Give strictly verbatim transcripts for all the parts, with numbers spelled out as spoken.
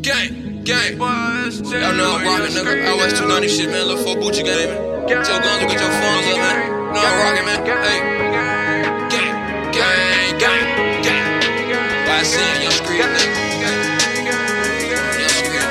Gang, gang. Y'all know I'm rockin', nigga. I West two ninety shit, man. Look for Gucci game, man. Get your guns, get your phones up, man. Know I'm rockin', man. Hey. Gang, gang, gang, gang. Why I see it, young street, nigga. Young street.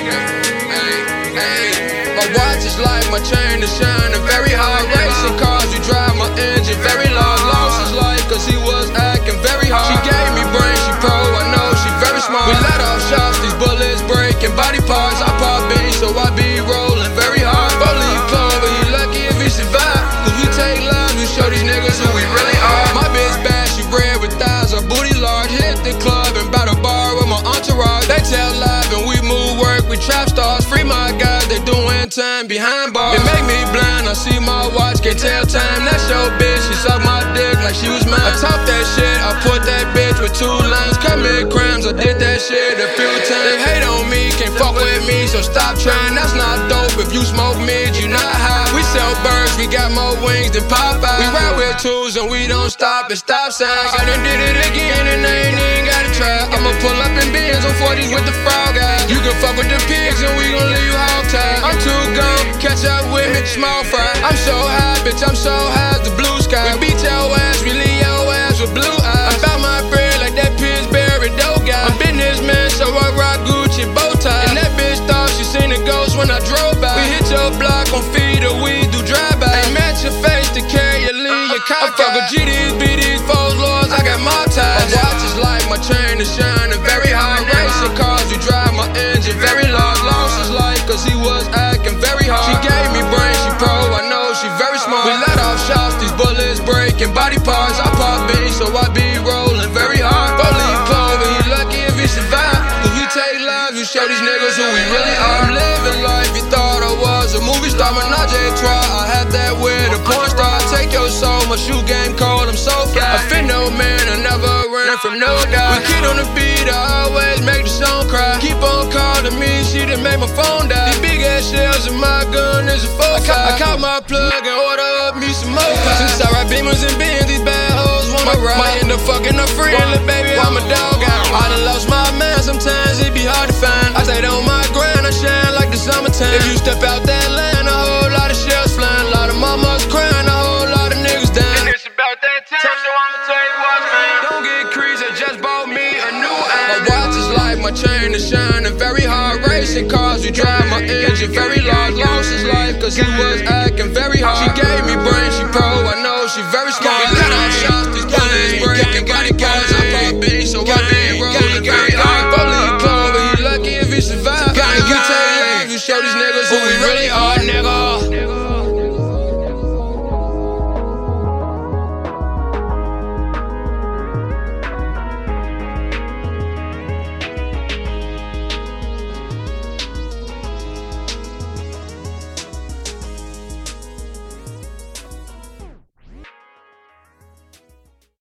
Hey, hey. My watch is like my chain to shine. A very hard racing cars, you drive my engine. Very long, lost his life, cause he was acting very hard. She gave me brain, she pro, I know she very smart. We let off shots, these bullets breaking body parts. I pop beans, so I be rolling very hard. Believe Clover, he lucky if he survive. Cause we take lives, we show these niggas who we really are. My bitch bad, she red with thighs, her booty large. Hit the club and bout a bar with my entourage. They tell live and we move work, we trap stars. Free my guys, they doing time behind bars. It make me blind, I see my watch, can't tell time. That's your bitch, she suck my dick like she was mine. I talk that shit, I put that bitch with two lines. Commit crimes, I did that shit a few times. They hate on me, can't fuck with me, so stop trying. That's not dope, if you smoke mid, you not high. We sell birds, we got more wings than Popeye. We ride with tools and we don't stop at stop signs. I done did it again and I ain't even gotta try. I'ma pull up in Benz on forties with the frog guys. You can fuck with the pigs and we gon' leave you hog tied. I'm too gone, catch up with me, small fry. I'm so high, bitch, I'm so high as the blue sky. We beat your ass, we leave your ass with blue eyes. I found my bread like that Pillsbury dope guy. I'm businessman, so I rock Gucci bow tie. And that bitch thought she seen a ghost when I drove by. We hit your block on feed or we do drive-by. Ain't match your face to carry your lean, your cock. I fuck with G Ds, B Ds, foes, lords, I got my ties. My watch is like my chain to shine. A very hard racing cars, you drive my engine. Very large, lost his life cause he was acting very hard. She gave me brain, she pro, I know she very smart. We let off shots, these bullets breaking body parts. I pop beans, so I be rolling very hard. Believe Clover, he lucky if he survive. Cause we take lives, we show these niggas who we really are. I'm living life, you thought I was a movie star. Menage a trois, I had that with a porn star. Take your soul, my shoe game cold, I'm so fly. I fit no man, I never ran from no guy. We kid on the beat, I always make the song cry. Keep on calling me, she done made my phone die. These big ass shells and my gun is a four five. I caught my plug and order up me some more pies. Since I ride Beamers and Benz, these bad hoes want my ride. Might end up fucking a friend, little baby, I'm a dog out. I done lost my man, sometimes it be hard to find. I stayed on my grind, I shine like the summertime. If you step out that line, a whole lot of shells flying. A lot of mamas crying, a whole lot of niggas dying. And it's about that time, so I'ma tell you what, man. Don't get creased, I just bought me a new ass. My watch is like my chain to shine. A very hard racing cars, you drive my engine. Very large, lost his life cause he was acting very hard. She gave me brain, she pro, I know she very